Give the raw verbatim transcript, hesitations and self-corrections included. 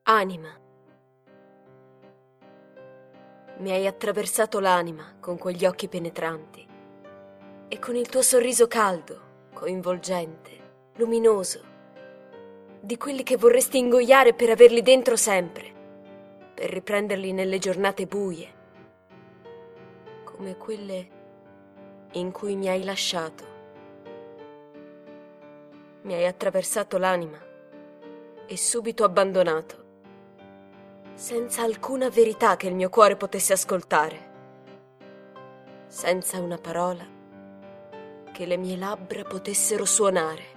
Anima. Mi hai attraversato l'anima con quegli occhi penetranti e con il tuo sorriso caldo, coinvolgente, luminoso, di quelli che vorresti ingoiare per averli dentro sempre, per riprenderli nelle giornate buie, come quelle in cui mi hai lasciato. Mi hai attraversato l'anima e subito abbandonato, senza alcuna verità che il mio cuore potesse ascoltare, senza una parola che le mie labbra potessero suonare.